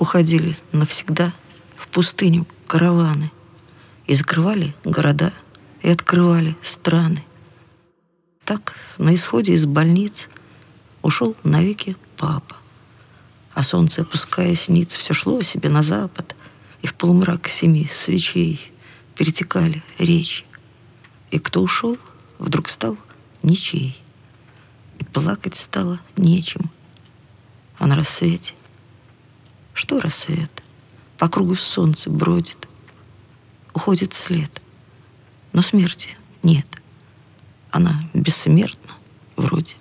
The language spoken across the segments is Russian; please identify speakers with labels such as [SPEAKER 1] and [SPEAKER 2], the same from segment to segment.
[SPEAKER 1] уходили навсегда в пустыню караваны и закрывали города, и открывали страны. Так на исходе из больниц ушел навеки папа, а солнце, опускаясь ниц, все шло себе на запад, и в полумрак 7 свечей перетекали речи. И кто ушел, вдруг стал ничей, и плакать стало нечем. А на рассвете, что рассвет? По кругу солнце бродит, уходит след, но смерти нет. Она бессмертна вроде.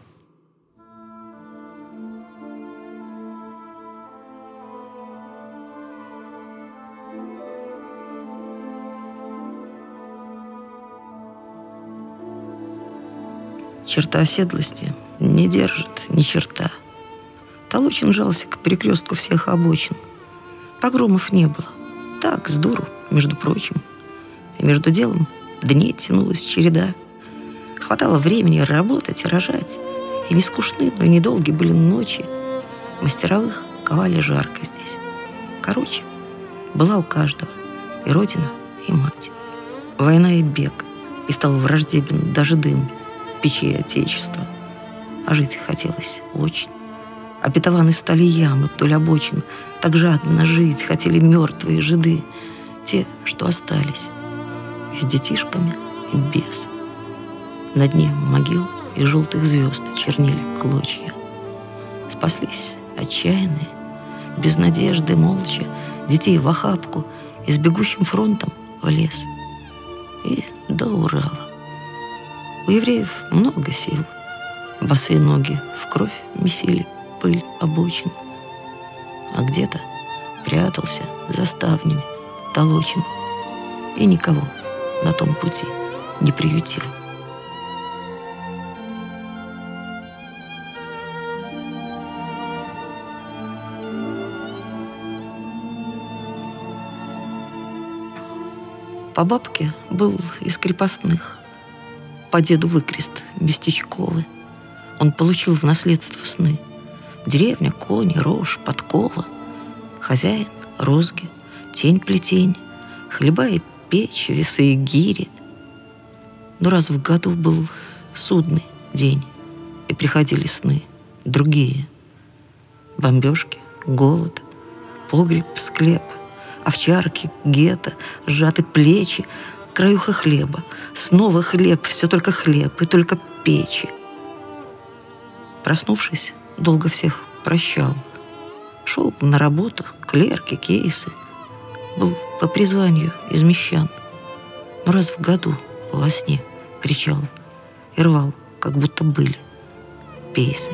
[SPEAKER 1] Черта оседлости не держит ни черта. Толочин жался к перекрестку всех обочин. Погромов не было. Так, с дуру, между прочим. И между делом дней тянулась череда. Хватало времени работать и рожать. И не скучны, но и недолгие были ночи. Мастеровых ковали жарко здесь. Короче, была у каждого и родина, и мать. Война и бег. И стал враждебен даже дым печи Отечества. А жить хотелось очень. Обетованы стали ямы вдоль обочин. Так жадно жить хотели мертвые жиды, те, что остались, и с детишками, и без. На дне могил и желтых звезд чернели клочья. Спаслись отчаянные, без надежды, молча, детей в охапку и с бегущим фронтом в лес. И до Урала. У евреев много сил. Босые ноги в кровь месили пыль обочин. А где-то прятался за ставнями Толочин и никого на том пути не приютил. По бабке был из крепостных, по деду выкрест местечковый. Он получил в наследство сны. Деревня, кони, рожь, подкова, хозяин, розги, тень-плетень, хлеба и печь, весы и гири. Но раз в году был судный день, и приходили сны другие. Бомбежки, голод, погреб, склеп, овчарки, гетто, сжаты плечи, краюха хлеба, снова хлеб, все только хлеб и только печи. Проснувшись, долго всех прощал. Шел на работу, клерки, кейсы. Был по призванию из мещан. Но раз в году во сне кричал и рвал, как будто были пейсы.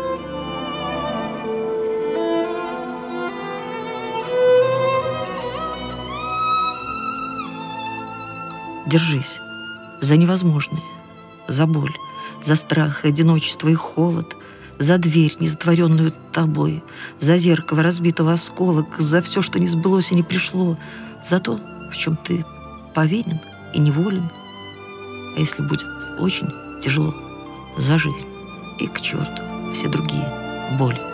[SPEAKER 1] Держись за невозможное, за боль, за страх, одиночество и холод, за дверь, не затворенную тобой, за зеркало разбитого осколок, за все, что не сбылось и не пришло, за то, в чем ты повинен и неволен. А если будет очень тяжело, за жизнь и к черту все другие боли.